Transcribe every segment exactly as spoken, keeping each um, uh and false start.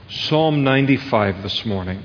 Psalm ninety-five this morning.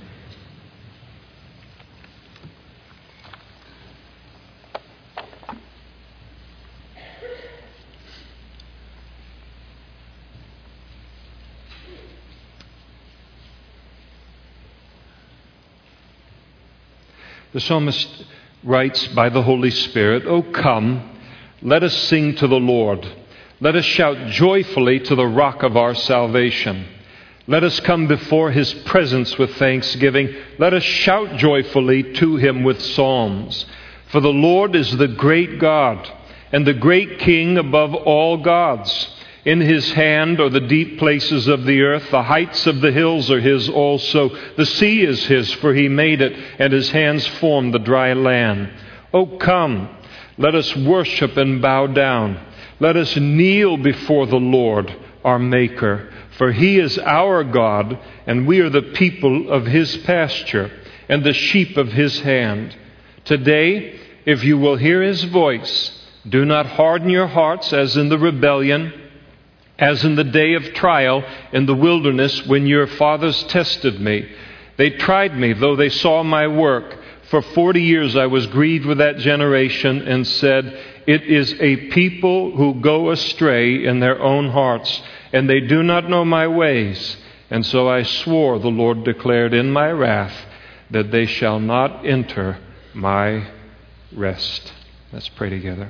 The psalmist writes by the Holy Spirit, "O come, let us sing to the Lord. Let us shout joyfully to the rock of our salvation. Let us come before His presence with thanksgiving. Let us shout joyfully to Him with psalms. For the Lord is the great God and the great King above all gods. In His hand are the deep places of the earth. The heights of the hills are His also. The sea is His, for He made it, and His hands formed the dry land. O come, let us worship and bow down. Let us kneel before the Lord, our Maker. For He is our God, and we are the people of His pasture, and the sheep of His hand. Today, if you will hear His voice, do not harden your hearts as in the rebellion, as in the day of trial in the wilderness when your fathers tested me. They tried me, though they saw my work. For forty years I was grieved with that generation and said, it is a people who go astray in their own hearts, and they do not know my ways. And so I swore, the Lord declared in my wrath, that they shall not enter my rest." Let's pray together.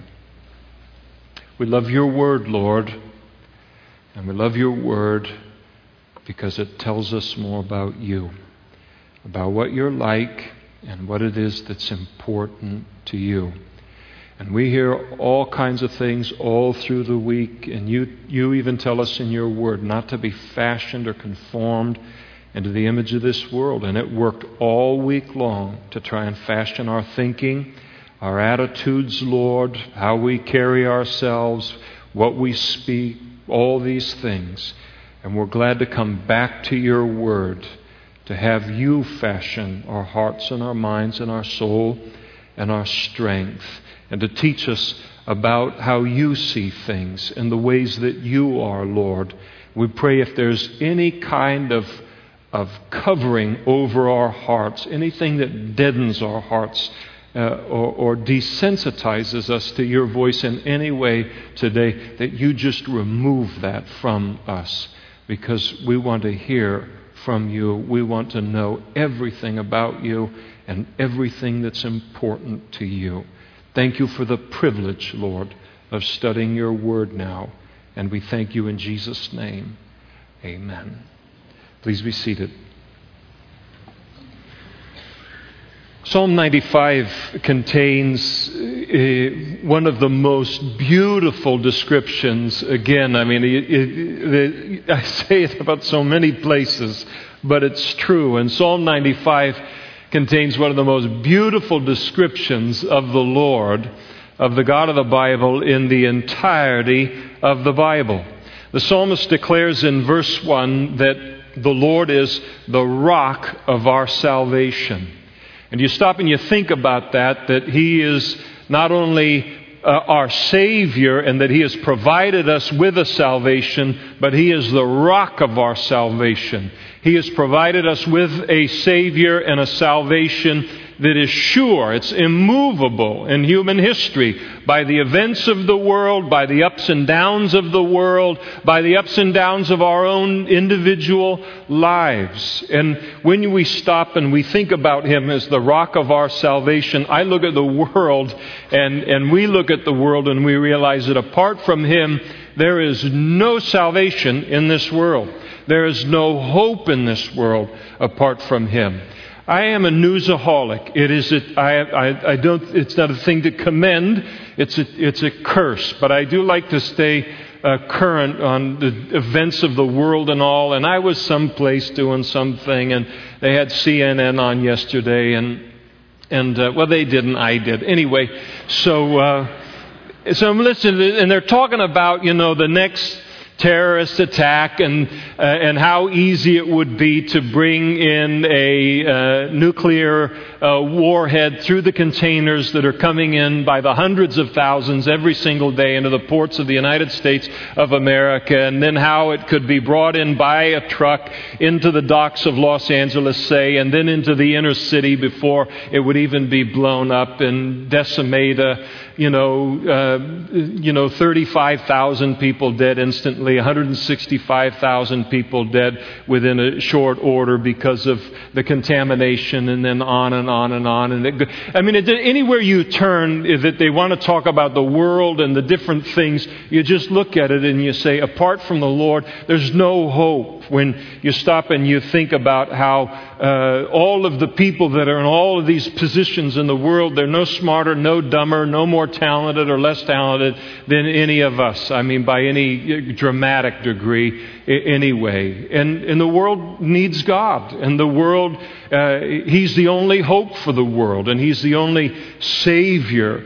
We love your word, Lord, and we love your word because it tells us more about you, about what you're like and what it is that's important to you. And we hear all kinds of things all through the week, and you, you even tell us in your word not to be fashioned or conformed into the image of this world. And it worked all week long to try and fashion our thinking, our attitudes, Lord, how we carry ourselves, what we speak, all these things. And we're glad to come back to your word, to have you fashion our hearts and our minds and our soul and our strength, and to teach us about how you see things and the ways that you are, Lord. We pray if there's any kind of, of covering over our hearts, anything that deadens our hearts uh, or, or desensitizes us to your voice in any way today, that you just remove that from us, because we want to hear from you. We want to know everything about you and everything that's important to you. Thank you for the privilege, Lord, of studying your word now. And we thank you in Jesus' name. Amen. Please be seated. Psalm ninety-five contains uh, one of the most beautiful descriptions. Again, I mean, it, it, it, I say it about so many places, but it's true. And Psalm ninety-five contains one of the most beautiful descriptions of the Lord, of the God of the Bible, in the entirety of the Bible. The psalmist declares in verse one that the Lord is the rock of our salvation. And you stop and you think about that, that He is not only uh, our Savior and that He has provided us with a salvation, but He is the rock of our salvation. He has provided us with a Savior and a salvation that is sure, it's immovable in human history by the events of the world, by the ups and downs of the world, by the ups and downs of our own individual lives. And when we stop and we think about Him as the rock of our salvation, I look at the world and, and we look at the world and we realize that apart from Him, there is no salvation in this world. There is no hope in this world apart from Him. I am a newsaholic. It is a, I, I, I don't. It's not a thing to commend. It's a, it's a curse. But I do like to stay uh, current on the events of the world and all. And I was someplace doing something, and they had C N N on yesterday, and and uh, well, they didn't. I did anyway. So uh, so I'm listening, and they're talking about, you know, the next terrorist attack and uh, and how easy it would be to bring in a uh, nuclear uh, warhead through the containers that are coming in by the hundreds of thousands every single day into the ports of the United States of America, and then how it could be brought in by a truck into the docks of Los Angeles, say, and then into the inner city before it would even be blown up and decimate a you know, uh, you know, thirty-five thousand people dead instantly, one hundred sixty-five thousand people dead within a short order because of the contamination, and then on and on and on. And it, I mean, it, anywhere you turn that they want to talk about the world and the different things, you just look at it and you say, apart from the Lord, there's no hope. When you stop and you think about how uh, all of the people that are in all of these positions in the world, they're no smarter, no dumber, no more talented or less talented than any of us. I mean, by any dramatic degree anyway. And, and the world needs God. And the world, uh, He's the only hope for the world. And He's the only Savior,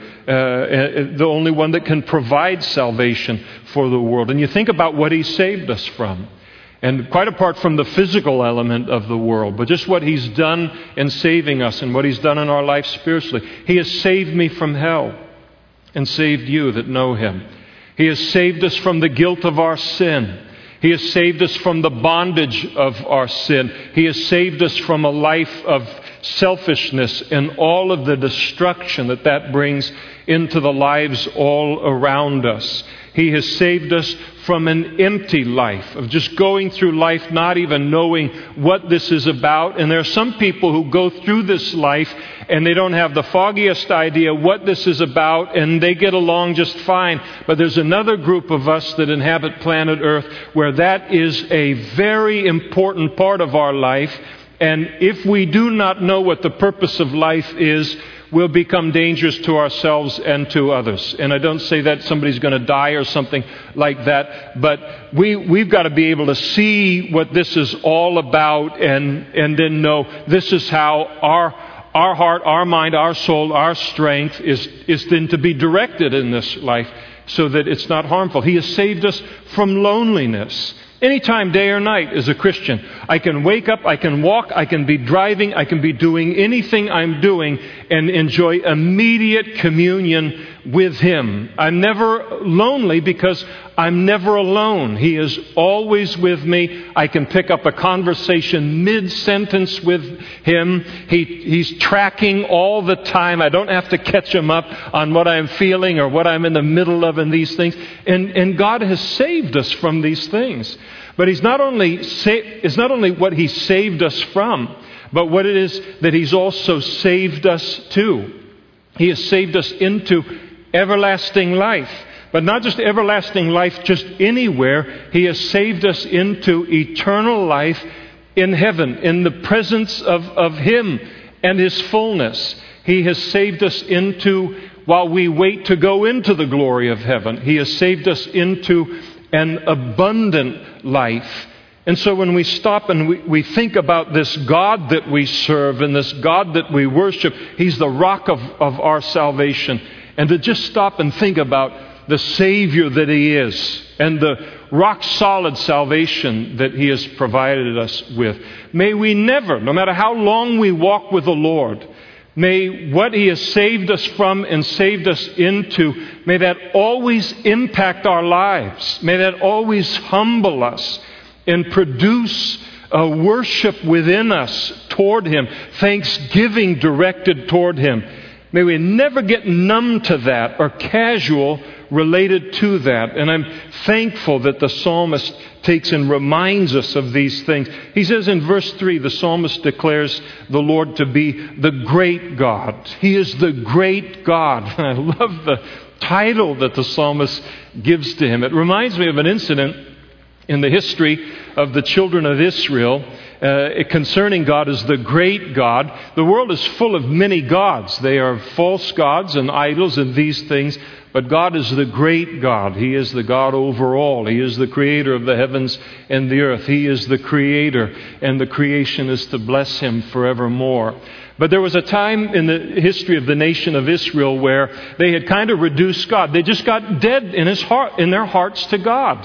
uh, the only one that can provide salvation for the world. And you think about what He saved us from. And quite apart from the physical element of the world, but just what He's done in saving us and what He's done in our life spiritually. He has saved me from hell and saved you that know Him. He has saved us from the guilt of our sin. He has saved us from the bondage of our sin. He has saved us from a life of selfishness and all of the destruction that that brings into the lives all around us. He has saved us from an empty life of just going through life not even knowing what this is about. And there are some people who go through this life and they don't have the foggiest idea what this is about, and they get along just fine. But there's another group of us that inhabit planet Earth where that is a very important part of our life. And if we do not know what the purpose of life is, we'll become dangerous to ourselves and to others. And I don't say that somebody's going to die or something like that, but we, we've got to be able to see what this is all about, and, and then know this is how our our heart, our mind, our soul, our strength is, is then to be directed in this life so that it's not harmful. He has saved us from loneliness. Anytime, day or night, as a Christian, I can wake up, I can walk, I can be driving, I can be doing anything I'm doing and enjoy immediate communion with Him. I'm never lonely because I'm never alone. He is always with me. I can pick up a conversation mid-sentence with Him. He, he's tracking all the time. I don't have to catch Him up on what I'm feeling or what I'm in the middle of in these things. And, and God has saved us from these things. But He's not only sa- it's not only what He saved us from, but what it is that He's also saved us to. He has saved us into everlasting life. But not just everlasting life just anywhere. He has saved us into eternal life in heaven, in the presence of, of Him and His fullness. He has saved us into, while we wait to go into the glory of heaven, He has saved us into an abundant life. And so when we stop and we, we think about this God that we serve and this God that we worship, He's the rock of, of our salvation. And to just stop and think about the Savior that He is and the rock-solid salvation that He has provided us with. May we never, no matter how long we walk with the Lord, may what He has saved us from and saved us into, may that always impact our lives. May that always humble us and produce a worship within us toward Him, thanksgiving directed toward Him. May we never get numb to that or casual related to that. And I'm thankful that the psalmist takes and reminds us of these things. He says in verse three, the psalmist declares the Lord to be the great God. He is the great God. I love the title that the psalmist gives to Him. It reminds me of an incident in the history of the children of Israel uh, concerning God as the great God. The world is full of many gods. They are false gods and idols and these things. But God is the great God. He is the God over all. He is the creator of the heavens and the earth. He is the creator, and the creation is to bless Him forevermore. But there was a time in the history of the nation of Israel where they had kind of reduced God. They just got dead in His heart, in their hearts to God.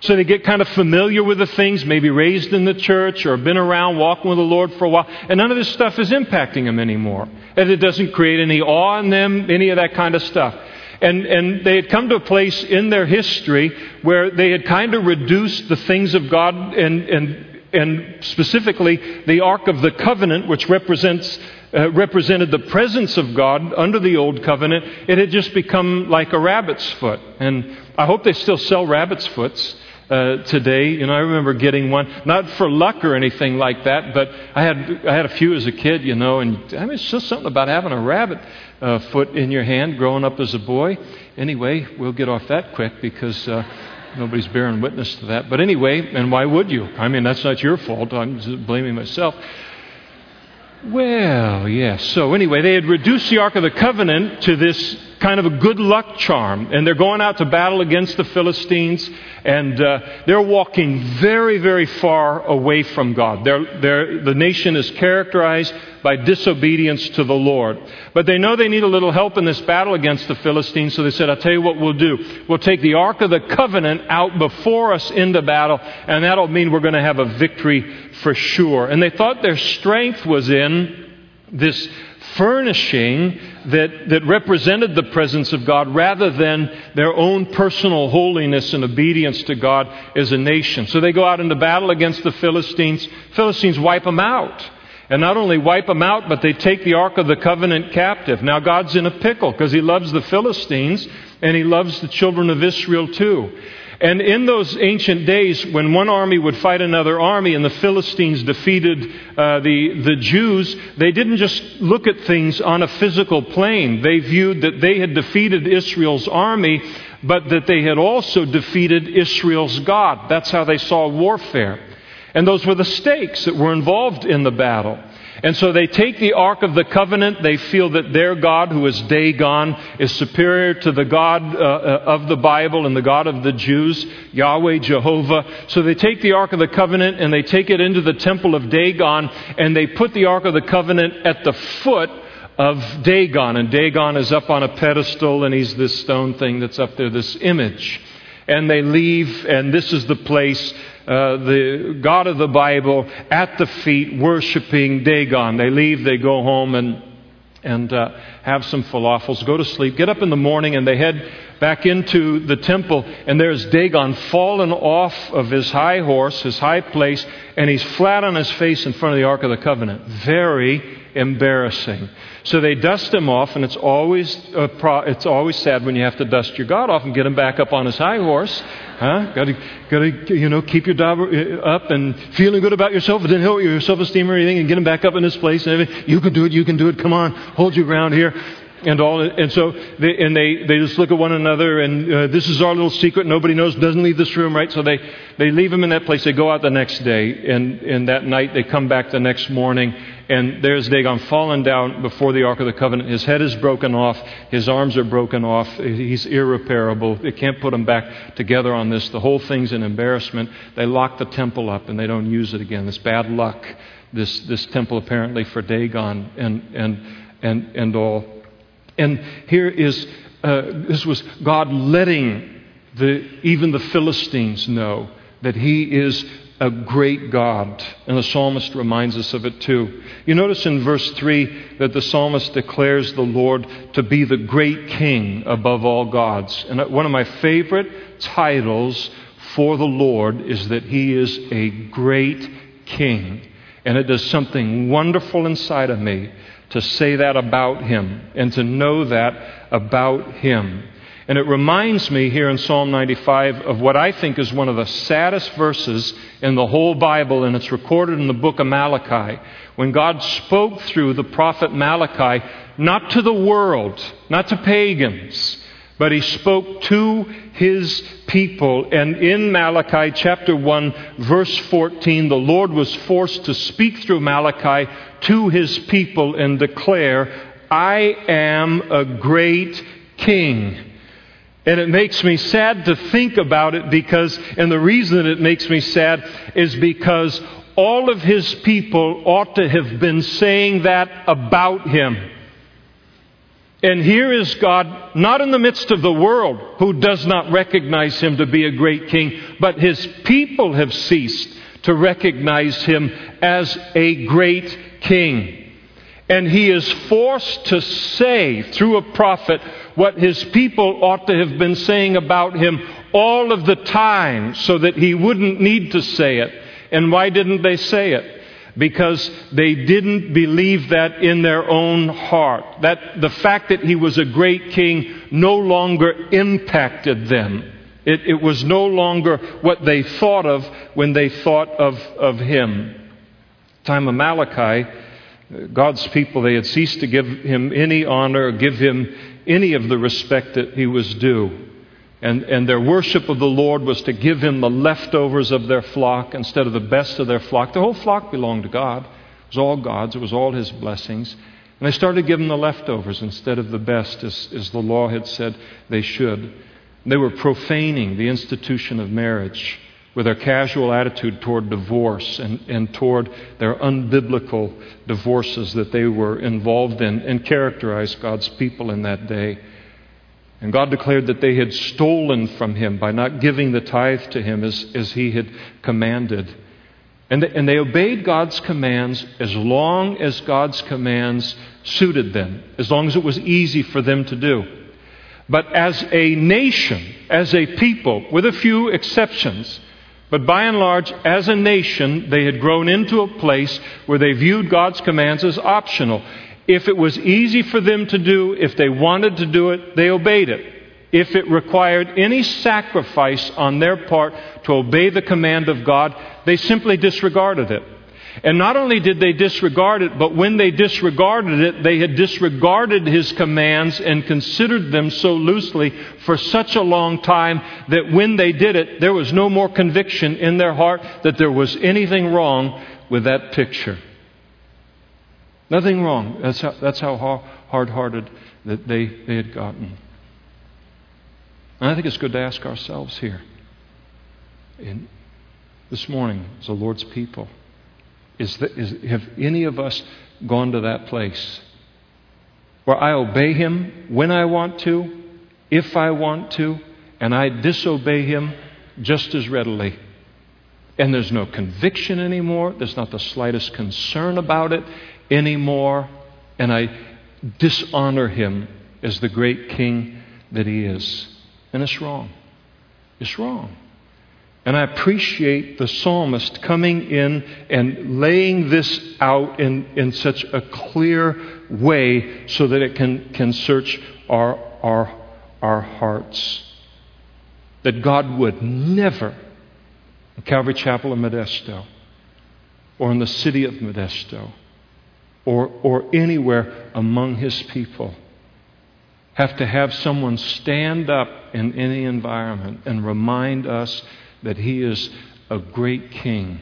So they get kind of familiar with the things, maybe raised in the church or been around walking with the Lord for a while. And none of this stuff is impacting them anymore. And it doesn't create any awe in them, any of that kind of stuff. And, and they had come to a place in their history where they had kind of reduced the things of God and, and, and specifically the Ark of the Covenant, which represents Uh, represented the presence of God under the Old Covenant. It had just become like a rabbit's foot. And I hope they still sell rabbit's foots uh, today. You know, I remember getting one, not for luck or anything like that, but I had I had a few as a kid, you know, and I mean, it's just something about having a rabbit uh, foot in your hand growing up as a boy. Anyway, we'll get off that quick because uh, nobody's bearing witness to that. But anyway, and why would you? I mean, that's not your fault. I'm just blaming myself. Well, yes. So anyway, they had reduced the Ark of the Covenant to this kind of a good luck charm. And they're going out to battle against the Philistines. And uh, they're walking very, very far away from God. They're, they're, the nation is characterized by disobedience to the Lord. But they know they need a little help in this battle against the Philistines. So they said, I'll tell you what we'll do. We'll take the Ark of the Covenant out before us into battle. And that'll mean we're going to have a victory for sure. And they thought their strength was in this furnishing that, that represented the presence of God rather than their own personal holiness and obedience to God as a nation. So they go out into battle against the Philistines. Philistines wipe them out. And not only wipe them out, but they take the Ark of the Covenant captive. Now God's in a pickle because He loves the Philistines and He loves the children of Israel too. And in those ancient days, when one army would fight another army and the Philistines defeated uh, the, the Jews, they didn't just look at things on a physical plane. They viewed that they had defeated Israel's army, but that they had also defeated Israel's God. That's how they saw warfare. And those were the stakes that were involved in the battle. And so they take the Ark of the Covenant. They feel that their God, who is Dagon, is superior to the God uh, of the Bible and the God of the Jews, Yahweh, Jehovah. So they take the Ark of the Covenant and they take it into the temple of Dagon, and they put the Ark of the Covenant at the foot of Dagon. And Dagon is up on a pedestal, and he's this stone thing that's up there, this image. And they leave, and this is the place, uh, the God of the Bible, at the feet, worshiping Dagon. They leave, they go home and and uh, have some falafels, go to sleep, get up in the morning, and they head back into the temple, and there's Dagon fallen off of his high horse, his high place, and he's flat on his face in front of the Ark of the Covenant. Very embarrassing. So they dust him off, and it's always a pro- it's always sad when you have to dust your God off and get him back up on his high horse. Huh? Got to, got to, you know, keep your job up and feeling good about yourself, and then help your self-esteem or anything, and get him back up in his place. And everything. You can do it. You can do it. Come on, hold your ground here. And all, and so, they, and they, they just look at one another, and uh, this is our little secret. Nobody knows. Doesn't leave this room, right? So they, they leave him in that place. They go out the next day, and, and that night they come back the next morning, and there's Dagon fallen down before the Ark of the Covenant. His head is broken off. His arms are broken off. He's irreparable. They can't put him back together on this. The whole thing's an embarrassment. They lock the temple up, and they don't use it again. This bad luck. This this temple apparently for Dagon and and and and all. And here is, uh, this was God letting the even the Philistines know that He is a great God. And the psalmist reminds us of it too. You notice in verse three that the psalmist declares the Lord to be the great King above all gods. And one of my favorite titles for the Lord is that He is a great King. And it does something wonderful inside of me to say that about Him and to know that about Him. And it reminds me here in Psalm ninety-five of what I think is one of the saddest verses in the whole Bible, and it's recorded in the book of Malachi, when God spoke through the prophet Malachi, not to the world, not to pagans, but He spoke to His people. And in Malachi chapter one, verse fourteen, the Lord was forced to speak through Malachi to His people and declare, I am a great King. And it makes me sad to think about it because, and the reason it makes me sad is because all of His people ought to have been saying that about Him. And here is God, not in the midst of the world, who does not recognize Him to be a great King, but His people have ceased to recognize Him as a great King. And He is forced to say through a prophet what His people ought to have been saying about Him all of the time, so that He wouldn't need to say it. And why didn't they say it? Because they didn't believe that in their own heart. That the fact that He was a great King no longer impacted them. It, it was no longer what they thought of when they thought of, of Him. Time of Malachi, God's people, they had ceased to give Him any honor or give Him any of the respect that He was due. And, and their worship of the Lord was to give Him the leftovers of their flock instead of the best of their flock. The whole flock belonged to God. It was all God's. It was all His blessings. And they started giving the leftovers instead of the best, as, as the law had said they should. They were profaning the institution of marriage with their casual attitude toward divorce and, and toward their unbiblical divorces that they were involved in and characterized God's people in that day. And God declared that they had stolen from Him by not giving the tithe to Him as, as He had commanded. And they, and they obeyed God's commands as long as God's commands suited them, as long as it was easy for them to do. But as a nation, as a people, with a few exceptions, but by and large, as a nation, they had grown into a place where they viewed God's commands as optional. If it was easy for them to do, if they wanted to do it, they obeyed it. If it required any sacrifice on their part to obey the command of God, they simply disregarded it. And not only did they disregard it, but when they disregarded it, they had disregarded His commands and considered them so loosely for such a long time that when they did it, there was no more conviction in their heart that there was anything wrong with that picture. Nothing wrong. That's how, that's how hard-hearted that they, they had gotten. And I think it's good to ask ourselves here, in, this morning, as the Lord's people, is, that, is have any of us gone to that place where I obey Him when I want to, if I want to, and I disobey Him just as readily? And there's no conviction anymore. There's not the slightest concern about it anymore, and I dishonor Him as the great King that He is. And it's wrong. It's wrong. And I appreciate the psalmist coming in and laying this out in, in such a clear way so that it can, can search our, our, our hearts. That God would never, in Calvary Chapel in Modesto, or in the city of Modesto, or, or anywhere among His people, have to have someone stand up in any environment and remind us that He is a great King,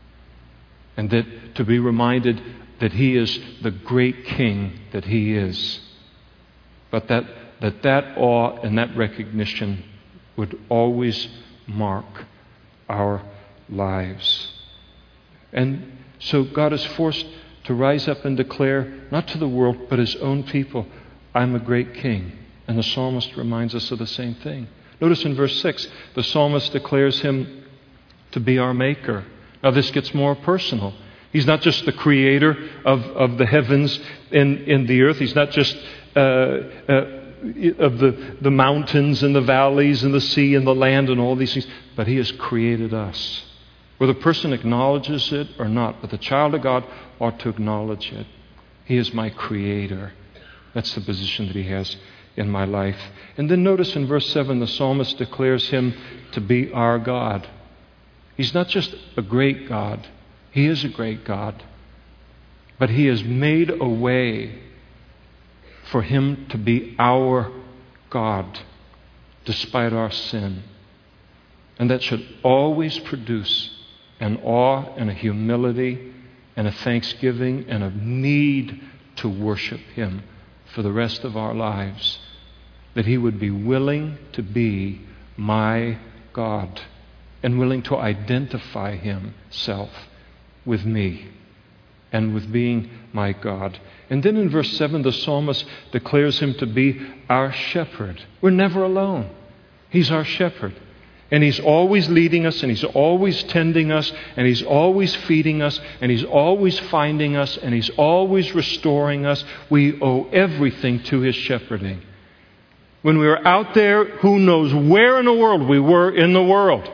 and that to be reminded that He is the great King that He is. But that that, that awe and that recognition would always mark our lives. And so God is forced to rise up and declare, not to the world, but His own people, I'm a great King. And the psalmist reminds us of the same thing. Notice in verse six, the psalmist declares Him to be our Maker. Now this gets more personal. He's not just the creator of, of the heavens and, and the earth. He's not just uh, uh, of the, the mountains and the valleys and the sea and the land and all these things, but He has created us. Whether the person acknowledges it or not, but the child of God ought to acknowledge it. He is my Creator. That's the position that He has in my life. And then notice in verse seven, the psalmist declares Him to be our God. He's not just a great God. He is a great God. But He has made a way for Him to be our God despite our sin. And that should always produce an awe and a humility and a thanksgiving and a need to worship Him for the rest of our lives. That He would be willing to be my God and willing to identify Himself with me. and with being my God. And then in verse seven, the psalmist declares him to be our shepherd. We're never alone. He's our shepherd. And He's always leading us, and He's always tending us, and He's always feeding us, and He's always finding us, and He's always restoring us. We owe everything to His shepherding. When we were out there, who knows where in the world we were in the world.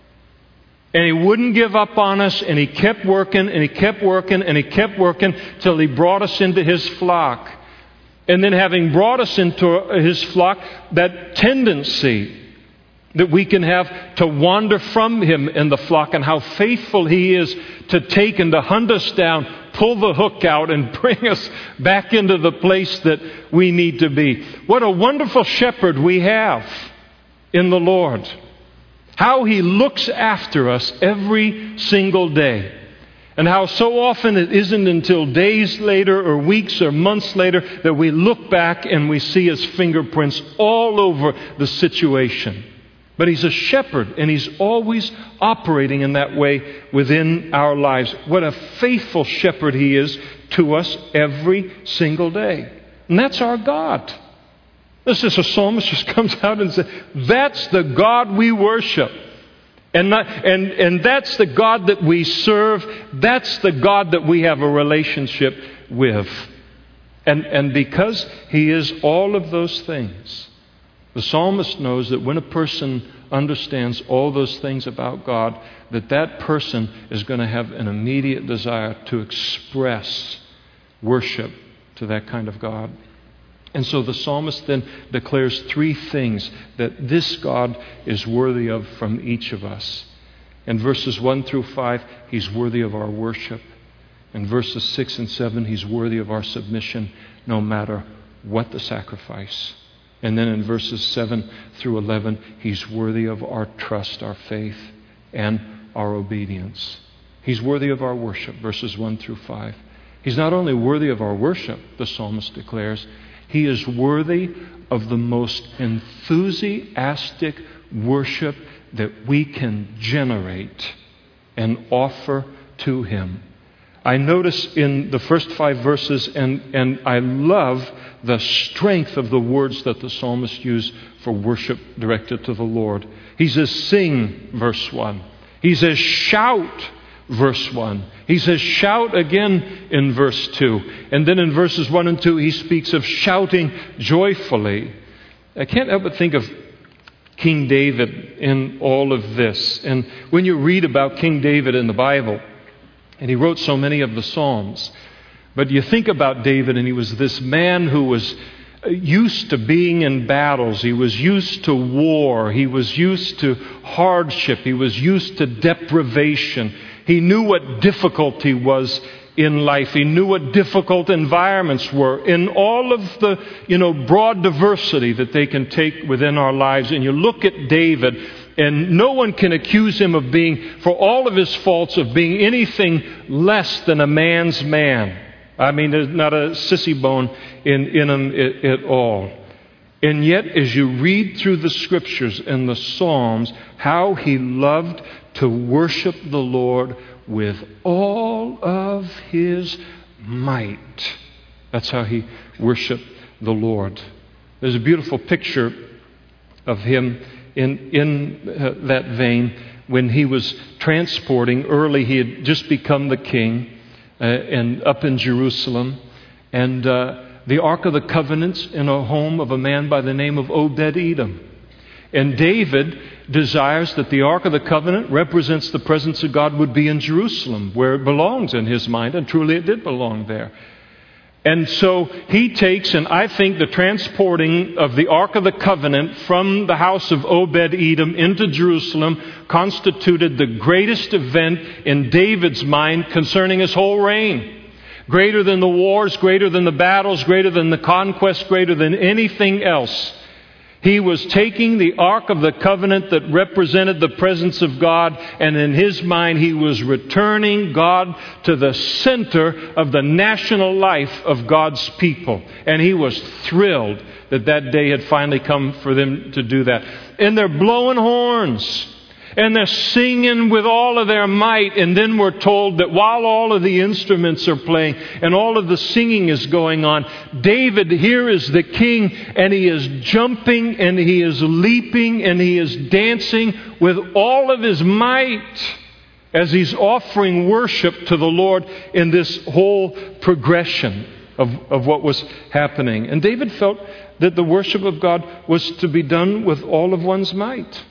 And He wouldn't give up on us, and He kept working, and He kept working, and He kept working till He brought us into His flock. And then having brought us into His flock, that tendency that we can have to wander from Him in the flock, and how faithful He is to take and to hunt us down, pull the hook out, and bring us back into the place that we need to be. What a wonderful shepherd we have in the Lord. How He looks after us every single day. And how so often it isn't until days later or weeks or months later that we look back and we see His fingerprints all over the situation. But He's a shepherd, and He's always operating in that way within our lives. What a faithful shepherd He is to us every single day. And that's our God. This is a psalmist just comes out and says, that's the God we worship. And, not, and, and that's the God that we serve. That's the God that we have a relationship with. And, and because He is all of those things, the psalmist knows that when a person understands all those things about God, that that person is going to have an immediate desire to express worship to that kind of God. And so the psalmist then declares three things that this God is worthy of from each of us. In verses one through five, He's worthy of our worship. In verses six and seven, He's worthy of our submission, no matter what the sacrifice. And then in verses seven through eleven, He's worthy of our trust, our faith, and our obedience. He's worthy of our worship, verses one through five. He's not only worthy of our worship, the psalmist declares, He is worthy of the most enthusiastic worship that we can generate and offer to Him. I notice in the first five verses, and, and I love the strength of the words that the psalmist used for worship directed to the Lord. He says, sing, verse one. He says, shout, verse one. He says, shout again in verse two. And then in verses one and two, he speaks of shouting joyfully. I can't help but think of King David in all of this. And when you read about King David in the Bible, and he wrote so many of the Psalms, but you think about David, and he was this man who was used to being in battles. He was used to war. He was used to hardship. He was used to deprivation. He knew what difficulty was in life. He knew what difficult environments were in all of the, you know, broad diversity that they can take within our lives. And you look at David, and no one can accuse him of being, for all of his faults, of being anything less than a man's man. I mean, there's not a sissy bone in, in him at, at all. And yet, as you read through the Scriptures and the Psalms, how he loved to worship the Lord with all of his might. That's how he worshiped the Lord. There's a beautiful picture of him in, in uh, that vein when he was transporting. Early, he had just become the king uh, and up in Jerusalem. And uh, the Ark of the Covenant's in a home of a man by the name of Obed-Edom. And David desires that the Ark of the Covenant represents the presence of God would be in Jerusalem, where it belongs in his mind, and truly it did belong there. And so he takes, and I think the transporting of the Ark of the Covenant from the house of Obed-Edom into Jerusalem constituted the greatest event in David's mind concerning his whole reign. Greater than the wars, greater than the battles, greater than the conquest, greater than anything else. He was taking the Ark of the Covenant that represented the presence of God, and in his mind he was returning God to the center of the national life of God's people. And he was thrilled that that day had finally come for them to do that. And they're blowing horns. And they're singing with all of their might. And then we're told that while all of the instruments are playing and all of the singing is going on, David here is the king, and he is jumping and he is leaping and he is dancing with all of his might as he's offering worship to the Lord in this whole progression of, of what was happening. And David felt that the worship of God was to be done with all of one's might.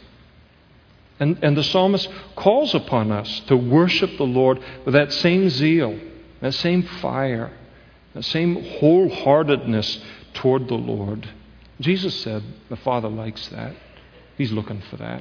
And, and the psalmist calls upon us to worship the Lord with that same zeal, that same fire, that same wholeheartedness toward the Lord. Jesus said the Father likes that. He's looking for that.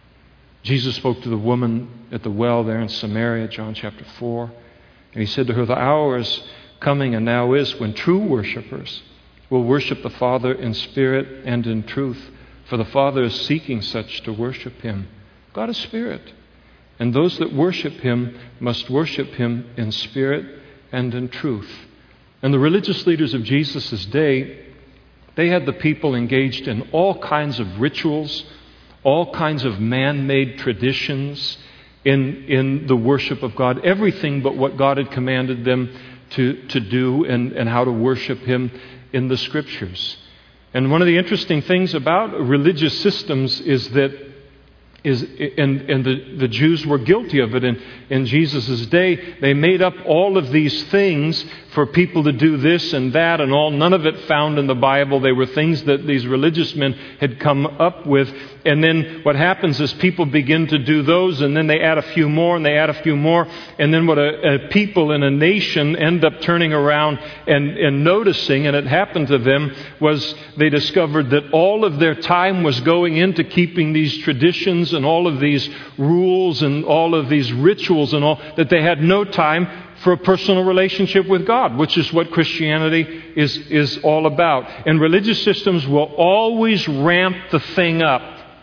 Jesus spoke to the woman at the well there in Samaria, John chapter four. And he said to her, the hour is coming and now is when true worshipers will worship the Father in spirit and in truth. For the Father is seeking such to worship Him. God is spirit. And those that worship Him must worship Him in spirit and in truth. And the religious leaders of Jesus' day, they had the people engaged in all kinds of rituals, all kinds of man-made traditions in, in the worship of God. Everything but what God had commanded them to, to do and, and how to worship Him in the Scriptures. And one of the interesting things about religious systems is that Is, and and the, the Jews were guilty of it in, in Jesus' day. They made up all of these things for people to do this and that and all. None of it found in the Bible. They were things that these religious men had come up with. And then what happens is people begin to do those, and then they add a few more, and they add a few more. And then what a, a people in a nation end up turning around and, and noticing, and it happened to them, was they discovered that all of their time was going into keeping these traditions and all of these rules and all of these rituals and all, that they had no time for a personal relationship with God, which is what Christianity is, is all about. And religious systems will always ramp the thing up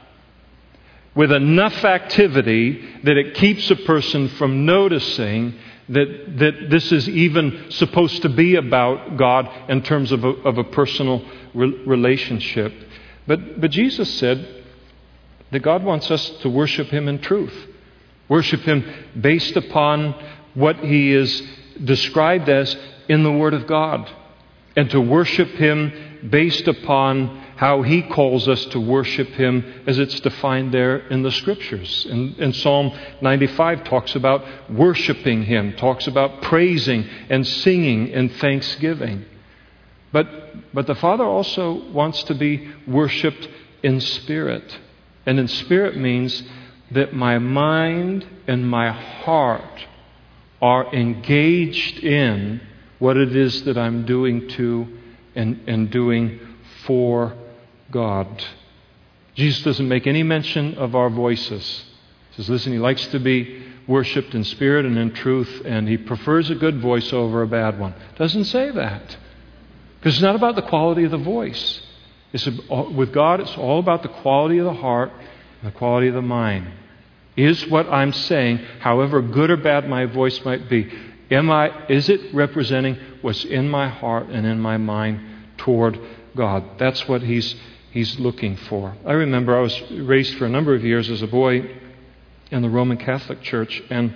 with enough activity that it keeps a person from noticing that, that this is even supposed to be about God in terms of a, of a personal re- relationship. But, but Jesus said that God wants us to worship Him in truth. Worship Him based upon what He is described as in the Word of God. And to worship Him based upon how He calls us to worship Him as it's defined there in the Scriptures. And, and Psalm ninety-five talks about worshiping Him, talks about praising and singing and thanksgiving. But, but the Father also wants to be worshiped in spirit. And in spirit means that my mind and my heart are engaged in what it is that I'm doing to and, and doing for God. Jesus doesn't make any mention of our voices. He says, listen, He likes to be worshipped in spirit and in truth, and He prefers a good voice over a bad one. Doesn't say that. Because it's not about the quality of the voice. It's, with God, it's all about the quality of the heart and the quality of the mind. Is what I'm saying, however good or bad my voice might be, am I? Is it representing what's in my heart and in my mind toward God? That's what He's He's looking for. I remember I was raised for a number of years as a boy in the Roman Catholic Church, and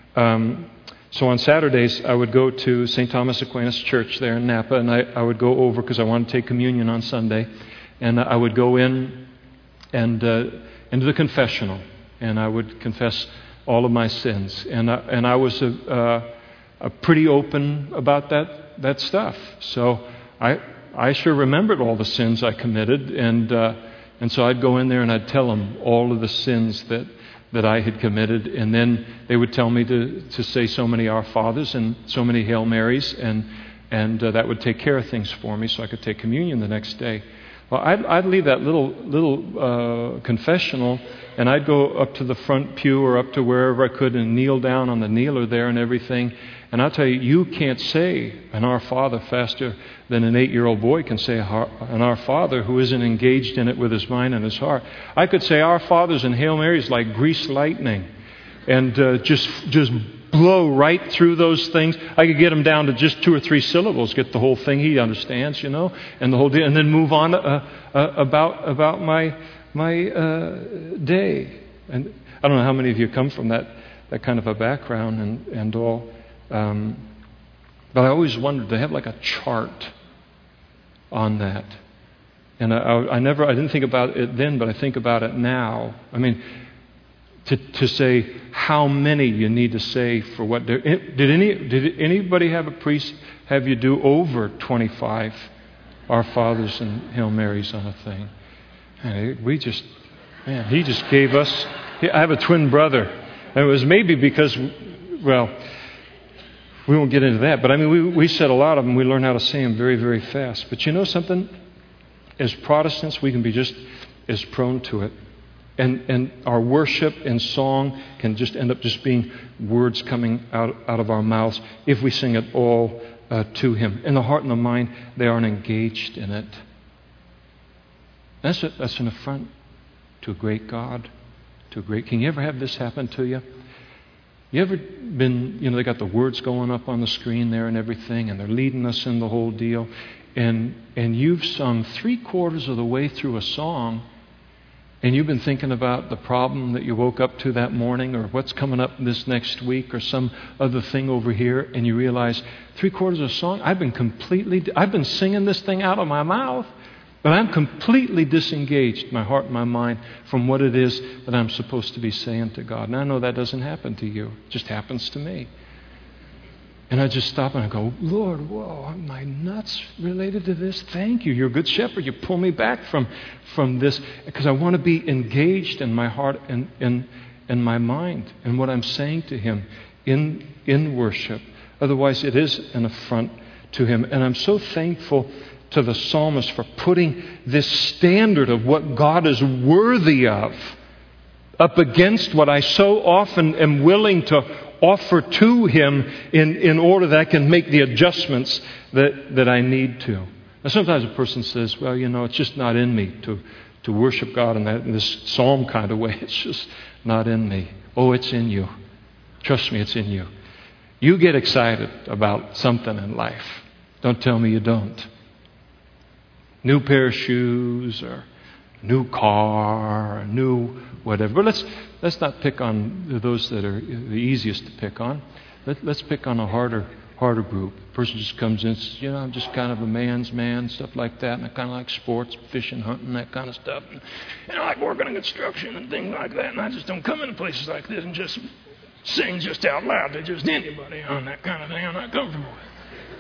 um, so on Saturdays I would go to Saint Thomas Aquinas Church there in Napa, and I, I would go over because I wanted to take communion on Sunday, and I would go in and uh, into the confessional. And I would confess all of my sins. And I, and I was a, uh, a pretty open about that that stuff. So I I sure remembered all the sins I committed. And uh, and so I'd go in there and I'd tell them all of the sins that, that I had committed. And then they would tell me to, to say so many Our Fathers and so many Hail Marys. And, and uh, that would take care of things for me so I could take communion the next day. Well, I'd, I'd leave that little little uh, confessional, and I'd go up to the front pew or up to wherever I could and kneel down on the kneeler there and everything. And I'll tell you, you can't say an Our Father faster than an eight-year-old boy can say an Our Father who isn't engaged in it with his mind and his heart. I could say Our Fathers and Hail Marys like greased lightning, and uh, just just blow right through those things. I could get him down to just two or three syllables, get the whole thing he understands, you know, and the whole deal, and then move on uh, uh, about about my my uh, day. And I don't know how many of you come from that, that kind of a background and, and all. Um, but I always wondered, they have like a chart on that. And I, I, I never, I didn't think about it then, but I think about it now. I mean, to to say how many you need to say for what. Did any did anybody have a priest have you do over twenty-five Our Fathers and Hail Marys on a thing? And we just, man, he just gave us. I have a twin brother, and it was maybe because, well, we won't get into that. But I mean, we we said a lot of them. We learned how to say them very very fast. But you know something? As Protestants, we can be just as prone to it. And and our worship and song can just end up just being words coming out, out of our mouths if we sing it all uh, to Him. In the heart and the mind, they aren't engaged in it. That's a, that's an affront to a great God, to a great King. You ever have this happen to you? You ever been, you know, they got the words going up on the screen there and everything, and they're leading us in the whole deal, and and you've sung three quarters of the way through a song, and you've been thinking about the problem that you woke up to that morning, or what's coming up this next week, or some other thing over here, and you realize three quarters of a song, I've been completely, I've been singing this thing out of my mouth, but I'm completely disengaged, my heart and my mind, from what it is that I'm supposed to be saying to God. And I know that doesn't happen to you. It just happens to me. And I just stop and I go, Lord, whoa, am I nuts related to this? Thank you. You're a good shepherd. You pull me back from, from this because I want to be engaged in my heart and in, in my mind and what I'm saying to Him in, in worship. Otherwise, it is an affront to Him. And I'm so thankful to the psalmist for putting this standard of what God is worthy of up against what I so often am willing to offer to Him in, in order that I can make the adjustments that, that I need to. Now, sometimes a person says, well, you know, it's just not in me to, to worship God in, that, in this psalm kind of way. It's just not in me. Oh, it's in you. Trust me, it's in you. You get excited about something in life. Don't tell me you don't. New pair of shoes or new car or new whatever. But let's let's not pick on those that are the easiest to pick on. Let, let's pick on a harder harder group. The person just comes in and says, you know, I'm just kind of a man's man, stuff like that. And I kind of like sports, fishing, hunting, that kind of stuff. And, and I like working in construction and things like that. And I just don't come into places like this and just sing just out loud to just anybody on that kind of thing I'm not comfortable with.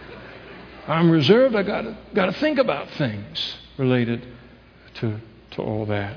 I'm reserved. I got to got to think about things related to to all that.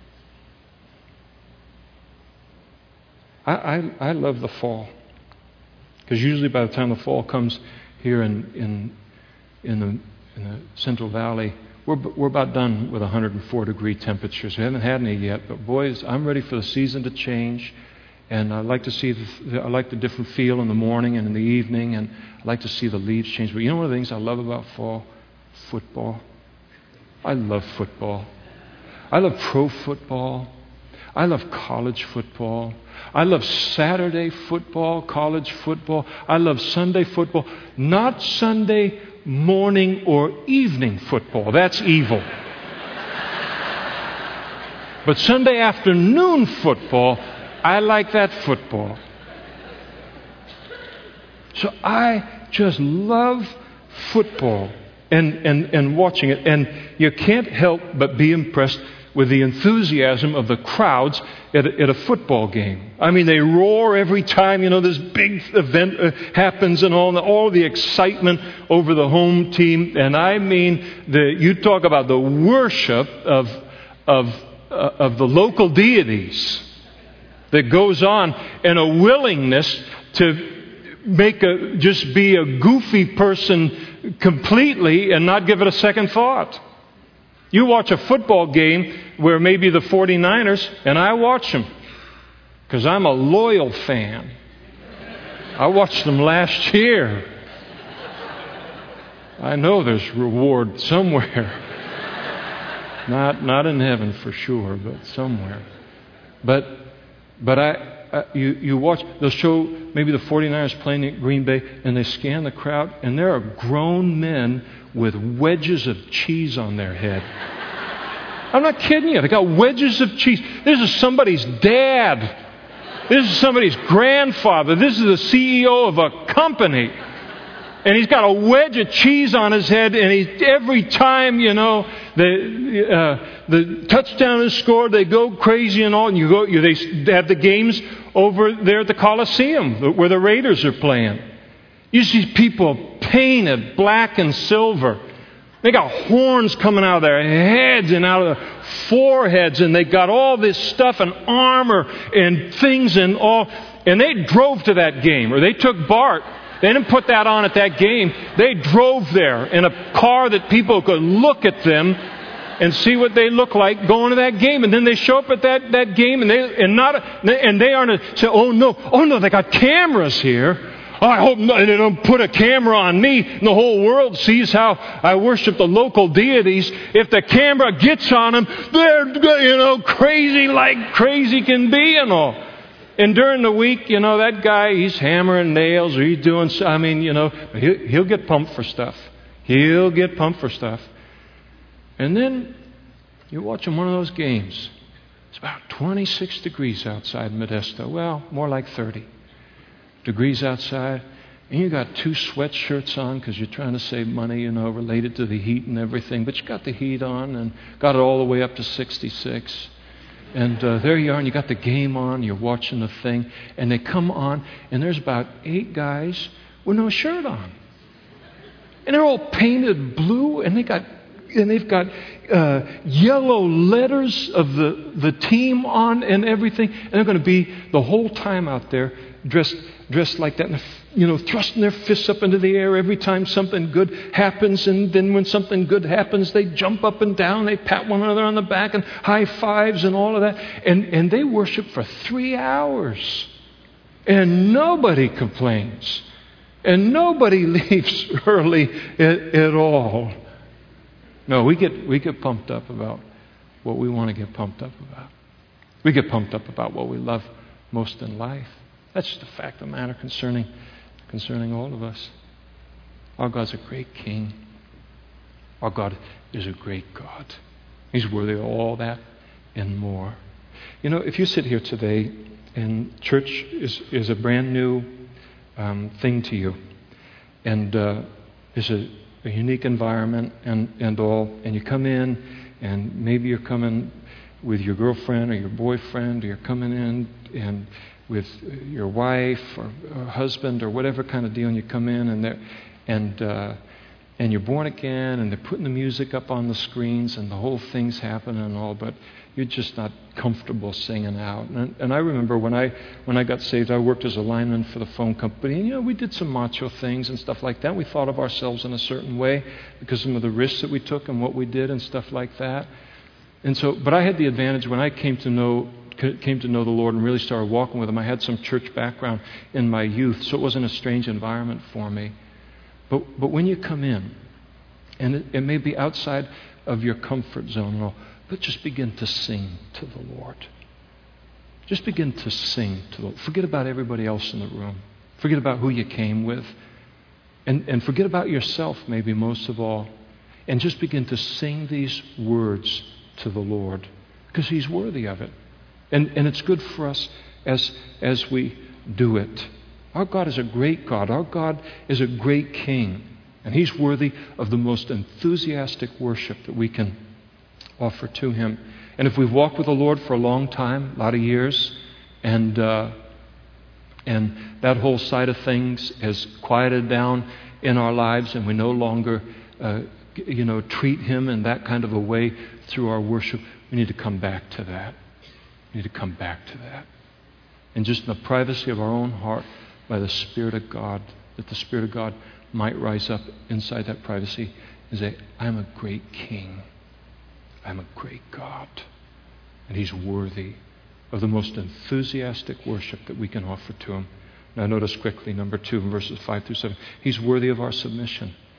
I I, I love the fall, because usually by the time the fall comes here in in in the in the Central Valley, we're we're about done with one hundred four degree temperatures. We haven't had any yet, but boys, I'm ready for the season to change. And I like to see the, I like the different feel in the morning and in the evening, and I like to see the leaves change. But you know one of the things I love about fall? Football. I love football. I love pro football. I love college football. I love Saturday football, college football. I love Sunday football. Not Sunday morning or evening football. That's evil. But Sunday afternoon football, I like that football. So I just love football and, and, and watching it. And you can't help but be impressed with the enthusiasm of the crowds at a, at a football game. I mean, they roar every time, you know, this big event uh, happens and all, all the excitement over the home team. And I mean, the, you talk about the worship of, of, uh, of the local deities that goes on, and a willingness to make a just be a goofy person completely and not give it a second thought. You watch a football game where maybe the forty-niners, and I watch them because I'm a loyal fan. I watched them last year. I know there's reward somewhere. Not not in heaven for sure, but somewhere. But But I, uh, you, you watch, they'll show maybe the forty-niners playing at Green Bay, and they scan the crowd, and there are grown men with wedges of cheese on their head. I'm not kidding you. They got wedges of cheese. This is somebody's dad This is somebody's grandfather. This is the C E O of a company. And he's got a wedge of cheese on his head, and he, every time, you know, the uh, the touchdown is scored, they go crazy and all. And you go, you, they have the games over there at the Coliseum where the Raiders are playing. You see people painted black and silver. They got horns coming out of their heads and out of their foreheads, and they got all this stuff and armor and things and all. And they drove to that game, or they took Bart. They didn't put that on at that game. They drove there in a car that people could look at them and see what they look like going to that game. And then they show up at that, that game, and they and not and they aren't say, "Oh no, oh no, they got cameras here. Oh, I hope no, they don't put a camera on me and the whole world sees how I worship the local deities." If the camera gets on them, they're, you know, crazy like crazy can be and all. And during the week, you know, that guy, he's hammering nails or he's doing, I mean, you know, he'll, he'll get pumped for stuff. He'll get pumped for stuff. And then you're watching one of those games. It's about twenty-six degrees outside Modesto. Well, more like thirty degrees outside. And you got two sweatshirts on because you're trying to save money, you know, related to the heat and everything. But you got the heat on and got it all the way up to sixty-six. And uh, there you are, and you got the game on, you're watching the thing, and they come on, and there's about eight guys with no shirt on. And they're all painted blue, and they got and they've got uh, yellow letters of the, the team on and everything. And they're going to be the whole time out there dressed dressed like that, and, you know, thrusting their fists up into the air every time something good happens. And then when something good happens, they jump up and down, they pat one another on the back and high fives and all of that. And, and they worship for three hours. And nobody complains. And nobody leaves early at, at all. No, we get we get pumped up about what we want to get pumped up about. We get pumped up about what we love most in life. That's just a fact of the matter concerning concerning all of us. Our God's a great King. Our God is a great God. He's worthy of all that and more. You know, if you sit here today and church is, is a brand new um, thing to you, and uh, is a, a unique environment and, and all, and you come in, and maybe you're coming with your girlfriend or your boyfriend, or you're coming in and with your wife or, or husband or whatever kind of deal, and you come in and they're and uh, and you're born again, and they're putting the music up on the screens, and the whole thing's happening and all, but you're just not comfortable singing out. And, and I remember when I when I got saved, I worked as a lineman for the phone company, and you know, we did some macho things and stuff like that. We thought of ourselves in a certain way because some of the risks that we took and what we did and stuff like that. And so, but I had the advantage when I came to know came to know the Lord and really started walking with Him. I had some church background in my youth, so it wasn't a strange environment for me. But but when you come in, and it, it may be outside of your comfort zone and all, but just begin to sing to the Lord. Just begin to sing to the Lord. Forget about everybody else in the room. Forget about who you came with. And, and forget about yourself, maybe most of all. And just begin to sing these words to the Lord, because He's worthy of it. And, and it's good for us as, as we do it. Our God is a great God. Our God is a great King. And He's worthy of the most enthusiastic worship that we can offer to Him. And if we've walked with the Lord for a long time, a lot of years, and uh, and that whole side of things has quieted down in our lives, and we no longer uh, you know, treat Him in that kind of a way through our worship, we need to come back to that. We need to come back to that. And just in the privacy of our own heart, by the Spirit of God, that the Spirit of God might rise up inside that privacy and say, I'm a great King. I'm a great God. And He's worthy of the most enthusiastic worship that we can offer to Him. Now notice quickly, number two, in verses five through seven. He's worthy of our submission.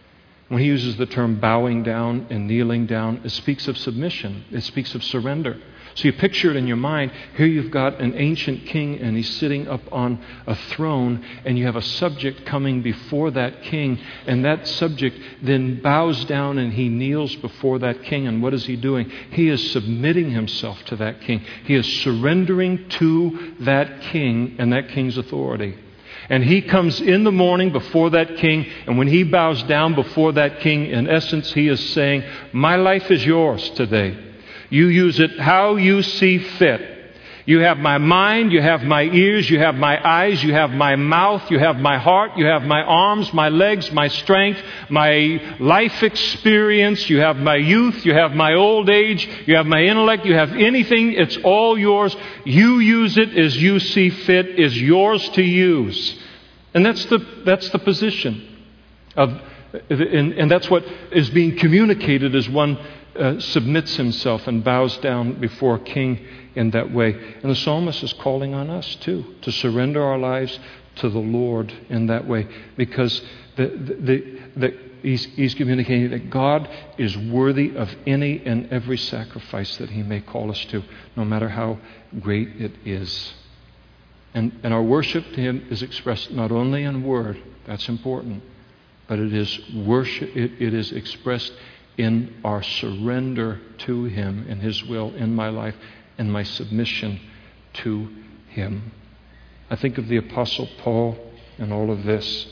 When he uses the term bowing down and kneeling down, it speaks of submission. It speaks of surrender. So you picture it in your mind. Here you've got an ancient king, and he's sitting up on a throne, and you have a subject coming before that king, and that subject then bows down and he kneels before that king. And what is he doing? He is submitting himself to that king. He is surrendering to that king and that king's authority. And he comes in the morning before that king, and when he bows down before that king, in essence, he is saying, my life is yours today. You use it how you see fit. You have my mind, you have my ears, you have my eyes, you have my mouth, you have my heart, you have my arms, my legs, my strength, my life experience, you have my youth, you have my old age, you have my intellect, you have anything, it's all yours. You use it as you see fit, is yours to use. And that's the that's the position of, and, and that's what is being communicated as one Uh, submits himself and bows down before a king in that way. And the psalmist is calling on us too to surrender our lives to the Lord in that way, because the, the, the, the, he's, he's communicating that God is worthy of any and every sacrifice that he may call us to, no matter how great it is. And, and our worship to him is expressed not only in word, that's important, but it is worship. It, it is expressed in our surrender to him and his will in my life and my submission to him. I think of the Apostle Paul and all of this.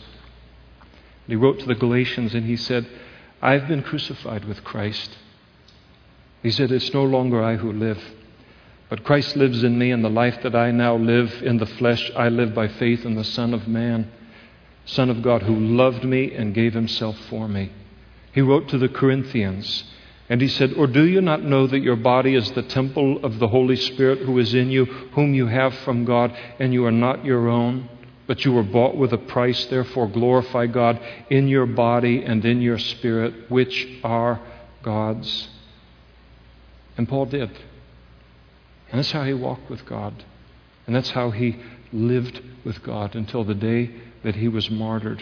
He wrote to the Galatians and he said, I've been crucified with Christ. He said, it's no longer I who live, but Christ lives in me, and the life that I now live in the flesh, I live by faith in the Son of Man, Son of God, who loved me and gave himself for me. He wrote to the Corinthians, and he said, or do you not know that your body is the temple of the Holy Spirit who is in you, whom you have from God, and you are not your own, but you were bought with a price. Therefore glorify God in your body and in your spirit, which are God's. And Paul did. And that's how he walked with God. And that's how he lived with God until the day that he was martyred.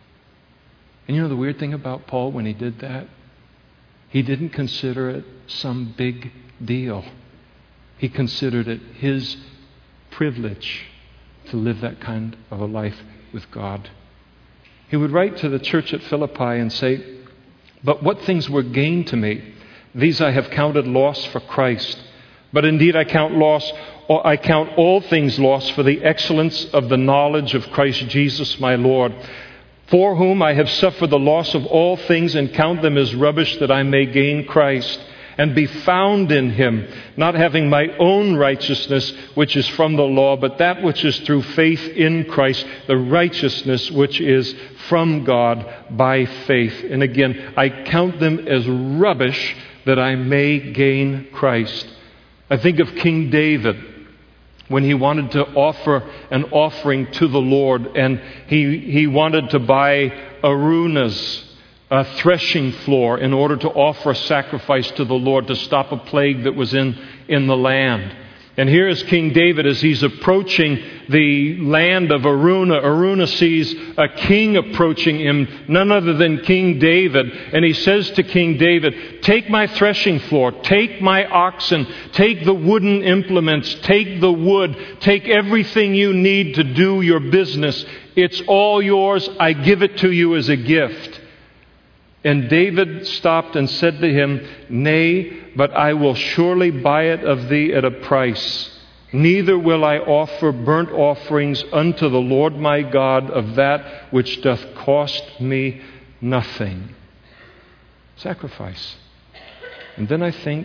And you know the weird thing about Paul when he did that? He didn't consider it some big deal. He considered it his privilege to live that kind of a life with God. He would write to the church at Philippi and say, but what things were gain to me, these I have counted loss for Christ. But indeed I count loss, I count all things lost for the excellence of the knowledge of Christ Jesus my Lord, for whom I have suffered the loss of all things and count them as rubbish, that I may gain Christ and be found in him, not having my own righteousness, which is from the law, but that which is through faith in Christ, the righteousness which is from God by faith. And again, I count them as rubbish, that I may gain Christ. I think of King David, when he wanted to offer an offering to the Lord, and he, he wanted to buy arunas, a threshing floor, in order to offer a sacrifice to the Lord to stop a plague that was in, in the land. And here is King David as he's approaching the land of Aruna. Aruna sees a king approaching him, none other than King David. And he says to King David, take my threshing floor, take my oxen, take the wooden implements, take the wood, take everything you need to do your business. It's all yours. I give it to you as a gift. And David stopped and said to him, nay, but I will surely buy it of thee at a price. Neither will I offer burnt offerings unto the Lord my God of that which doth cost me nothing. Sacrifice. And then I think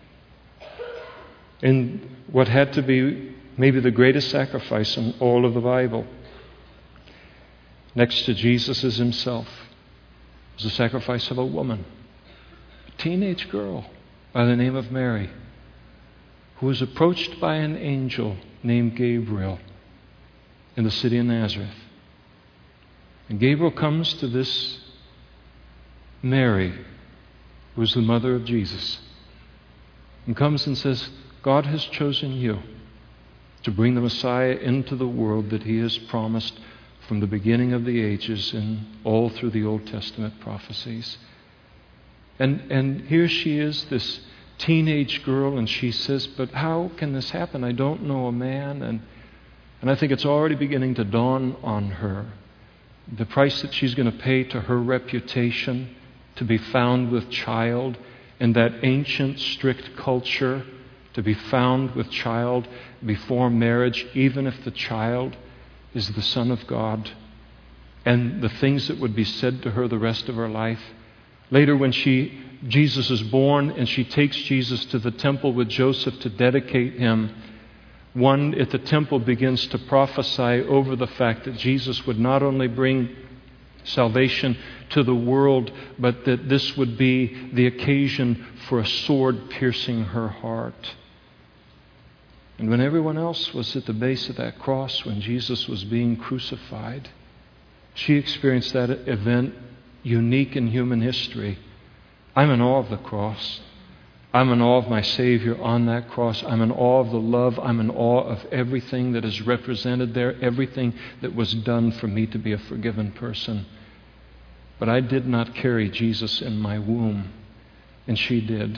in what had to be maybe the greatest sacrifice in all of the Bible, next to Jesus is himself, was the sacrifice of a woman, a teenage girl by the name of Mary, who was approached by an angel named Gabriel in the city of Nazareth. And Gabriel comes to this Mary, who is the mother of Jesus, and comes and says, God has chosen you to bring the Messiah into the world that he has promised from the beginning of the ages and all through the Old Testament prophecies. And and here she is, this teenage girl, and she says, but how can this happen? I don't know a man. And and I think it's already beginning to dawn on her the price that she's going to pay to her reputation to be found with child in that ancient, strict culture, to be found with child before marriage, even if the child is the Son of God, and the things that would be said to her the rest of her life. Later, when she Jesus is born and she takes Jesus to the temple with Joseph to dedicate him, one at the temple begins to prophesy over the fact that Jesus would not only bring salvation to the world, but that this would be the occasion for a sword piercing her heart. And when everyone else was at the base of that cross, when Jesus was being crucified, she experienced that event unique in human history. I'm in awe of the cross. I'm in awe of my Savior on that cross. I'm in awe of the love. I'm in awe of everything that is represented there, everything that was done for me to be a forgiven person. But I did not carry Jesus in my womb, and she did.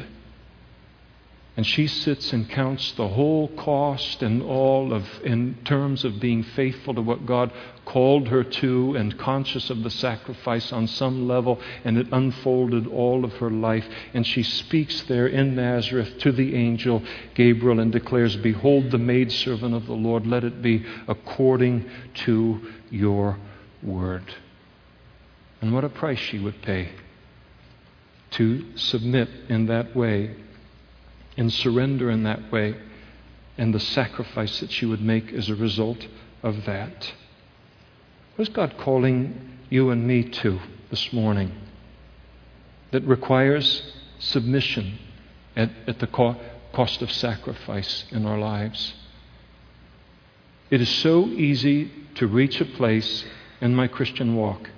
And she sits and counts the whole cost and all of, in terms of being faithful to what God called her to and conscious of the sacrifice on some level, and it unfolded all of her life. And she speaks there in Nazareth to the angel Gabriel and declares, behold the maidservant of the Lord, let it be according to your word. And what a price she would pay to submit in that way, and surrender in that way, and the sacrifice that she would make as a result of that. What is God calling you and me to this morning that requires submission at, at the co- cost of sacrifice in our lives? It is so easy to reach a place in my Christian walk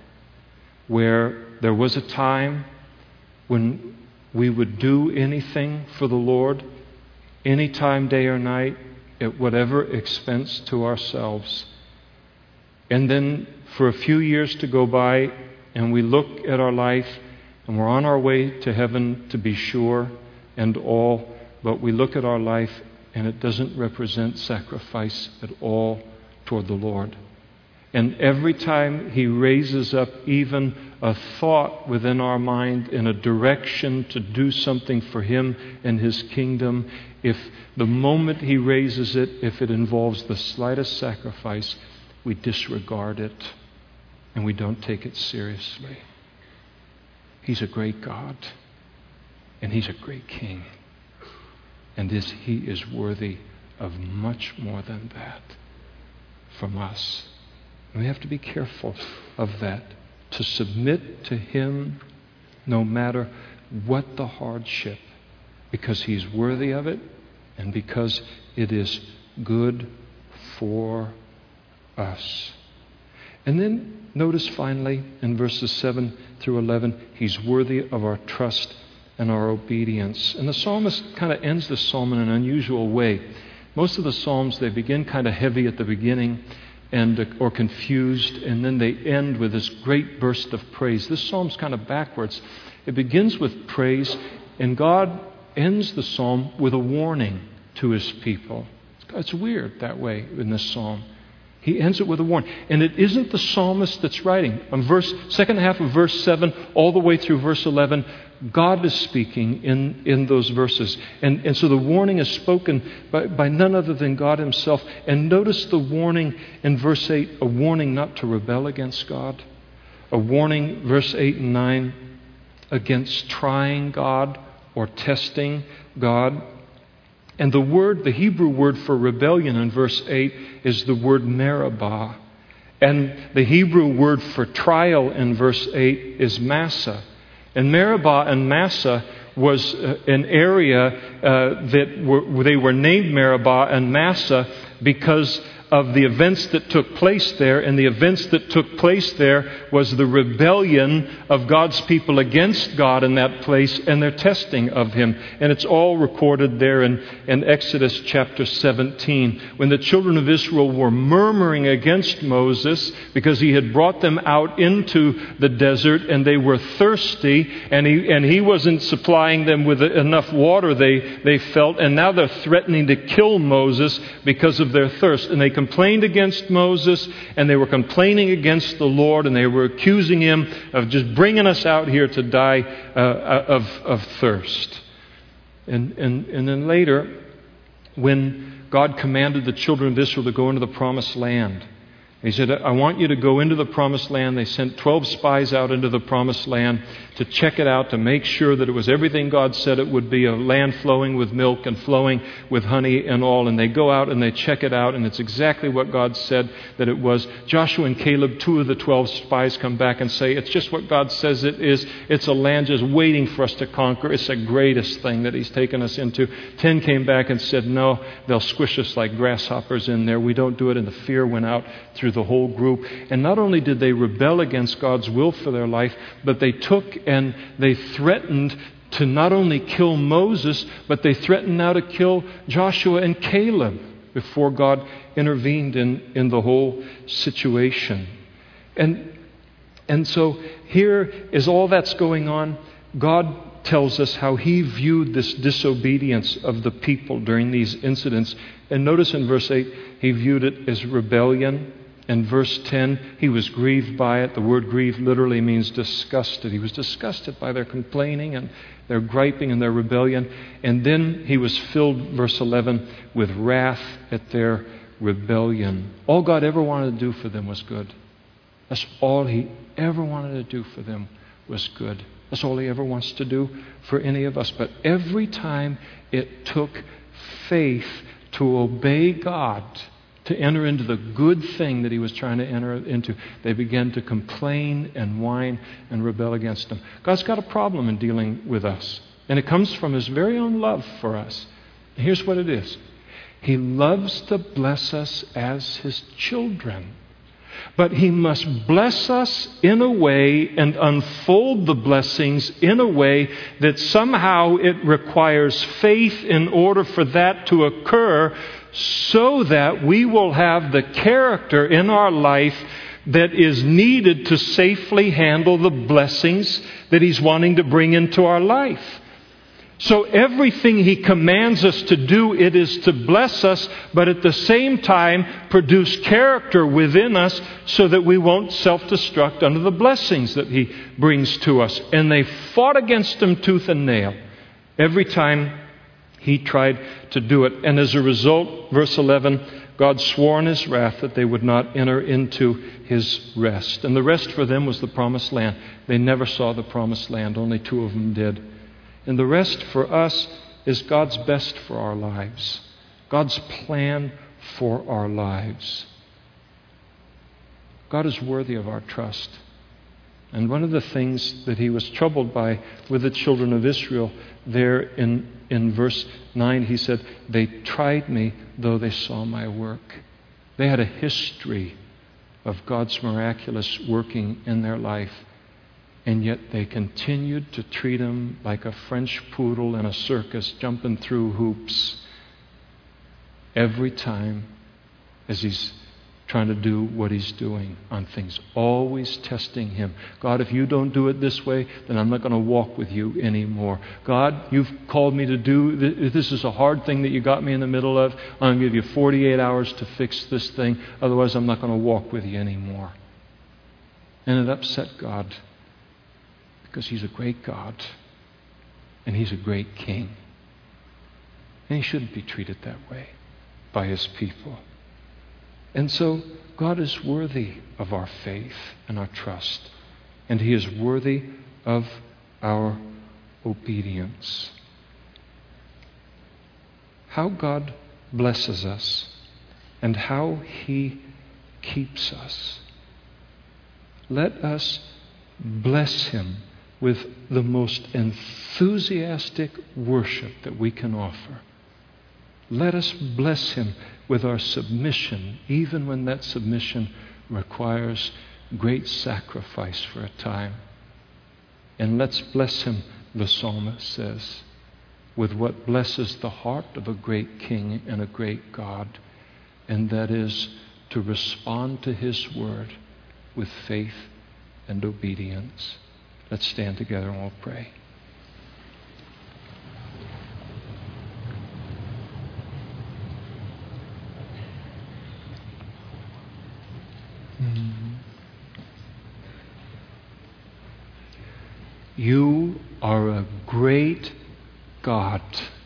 where there was a time when we would do anything for the Lord, anytime, day or night, at whatever expense to ourselves. And then for a few years to go by, and we look at our life, and we're on our way to heaven to be sure and all, but we look at our life and it doesn't represent sacrifice at all toward the Lord. And every time He raises up even a thought within our mind in a direction to do something for Him and His kingdom, if the moment He raises it, if it involves the slightest sacrifice, we disregard it and we don't take it seriously. He's a great God and He's a great King. And this, He is worthy of much more than that from us. And we have to be careful of that, to submit to Him no matter what the hardship, because He's worthy of it and because it is good for us. And then notice finally in verses seven through eleven, He's worthy of our trust and our obedience. And the psalmist kind of ends the psalm in an unusual way. Most of the psalms, they begin kind of heavy at the beginning, and or confused, and then they end with this great burst of praise. This psalm's kind of backwards. It begins with praise, and God ends the psalm with a warning to His people. It's weird that way in this psalm. He ends it with a warning. And it isn't the psalmist that's writing. On verse second half of verse seven, all the way through verse eleven, God is speaking in, in those verses. And, and so the warning is spoken by, by none other than God Himself. And notice the warning in verse eight, a warning not to rebel against God. A warning, verse eight and nine, against trying God or testing God. And the word, the Hebrew word for rebellion in verse eight is the word meribah. And the Hebrew word for trial in verse eight is massa. And Meribah and Massa was uh, an area uh, that were, they were named Meribah and Massa because of the events that took place there. And the events that took place there was the rebellion of God's people against God in that place and their testing of Him. And it's all recorded there in, in Exodus chapter seventeen, when the children of Israel were murmuring against Moses because he had brought them out into the desert and they were thirsty, and he and he wasn't supplying them with enough water, they, they felt, and now they're threatening to kill Moses because of their thirst. And they complained against Moses, and they were complaining against the Lord, and they were accusing Him of just bringing us out here to die uh, of, of thirst. And, and, and then later, when God commanded the children of Israel to go into the promised land, He said, I want you to go into the promised land. They sent twelve spies out into the promised land to check it out, to make sure that it was everything God said it would be, a land flowing with milk and flowing with honey and all. And they go out and they check it out, and it's exactly what God said that it was. Joshua and Caleb, two of the twelve spies, come back and say, it's just what God says it is. It's a land just waiting for us to conquer. It's the greatest thing that He's taken us into. Ten came back and said, no, they'll squish us like grasshoppers in there. We don't do it. And the fear went out through the whole group. And not only did they rebel against God's will for their life, but they took and they threatened to not only kill Moses, but they threatened now to kill Joshua and Caleb before God intervened in, in the whole situation. And, and so here is all that's going on. God tells us how He viewed this disobedience of the people during these incidents. And notice in verse eight, He viewed it as rebellion. In verse ten, He was grieved by it. The word grieved literally means disgusted. He was disgusted by their complaining and their griping and their rebellion. And then He was filled, verse eleven, with wrath at their rebellion. All God ever wanted to do for them was good. That's all He ever wanted to do for them was good. That's all He ever wants to do for any of us. But every time it took faith to obey God, to enter into the good thing that He was trying to enter into, they began to complain and whine and rebel against Him. God's got a problem in dealing with us. And it comes from His very own love for us. And here's what it is. He loves to bless us as His children. But He must bless us in a way and unfold the blessings in a way that somehow it requires faith in order for that to occur, so that we will have the character in our life that is needed to safely handle the blessings that He's wanting to bring into our life. So everything He commands us to do, it is to bless us, but at the same time produce character within us so that we won't self-destruct under the blessings that He brings to us. And they fought against Him tooth and nail every time He tried to do it. And as a result, verse eleven, God swore in His wrath that they would not enter into His rest. And the rest for them was the promised land. They never saw the promised land. Only two of them did. And the rest for us is God's best for our lives. God's plan for our lives. God is worthy of our trust. And one of the things that He was troubled by with the children of Israel there in, in verse nine, He said, they tried me though they saw my work. They had a history of God's miraculous working in their life. And yet they continued to treat Him like a French poodle in a circus jumping through hoops every time as He's trying to do what He's doing on things. Always testing Him. God, if you don't do it this way, then I'm not going to walk with you anymore. God, you've called me to do, this is a hard thing that you got me in the middle of. I'm going to give you forty-eight hours to fix this thing. Otherwise, I'm not going to walk with you anymore. And it upset God. Because He's a great God. And He's a great King. And He shouldn't be treated that way by His people. And so God is worthy of our faith and our trust. And He is worthy of our obedience. How God blesses us and how He keeps us. Let us bless Him with the most enthusiastic worship that we can offer. Let us bless him with our submission, even when that submission requires great sacrifice for a time. And let's bless him, the psalmist says, with what blesses the heart of a great king and a great God, and that is to respond to his word with faith and obedience. Let's stand together and we'll pray. You are a great God.